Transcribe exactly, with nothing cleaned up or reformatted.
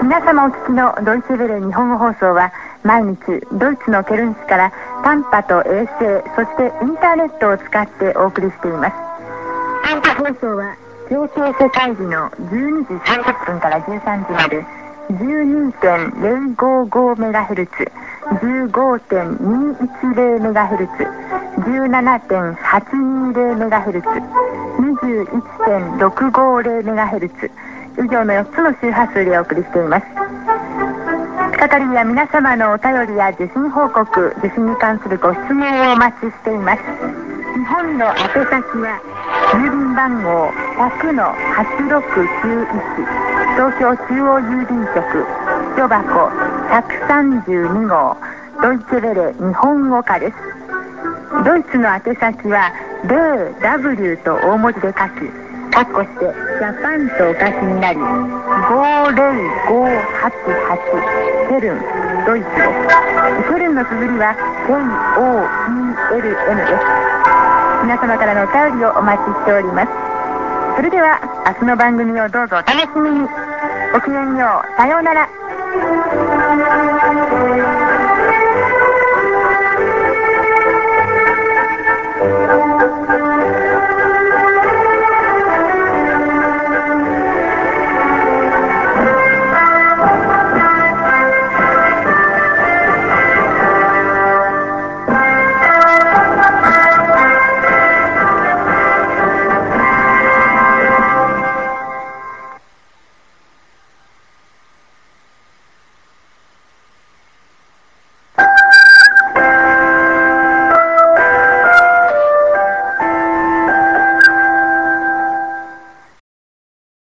皆様お聞きのドイツヴェレ日本語放送は毎日ドイツのケルン市から短波と衛星そしてインターネットを使ってお送りしています。短波放送は朝鮮世界時のじゅうにじさんじゅっぷんからじゅうさんじまで じゅうにてんゼロごごメガヘルツ、じゅうごてんにいちゼロメガヘルツ、じゅうななてんはちにゼロメガヘルツ、にじゅういちてんろくごゼロメガヘルツ以上のよっつの周波数でお送りしています。再びは皆様のお便りや受信報告、受信に関するご質問をお待ちしています。日本の宛先は郵便番号 ひゃくのはちろくきゅういち 東京中央郵便局一箱ひゃくさんじゅうに号ドイツヴェレ日本語科です。ドイツの宛先は ゼロダブリュー と大文字で書き括弧してジャパンとお書きになりごゼロごはちはちケルンドイツです。ケルンの綴りは ケーオーイーエルエヌ です。皆様からのお便りをお待ちしております。それでは明日の番組をどうぞお楽しみに。ごきげんよう。さようなら。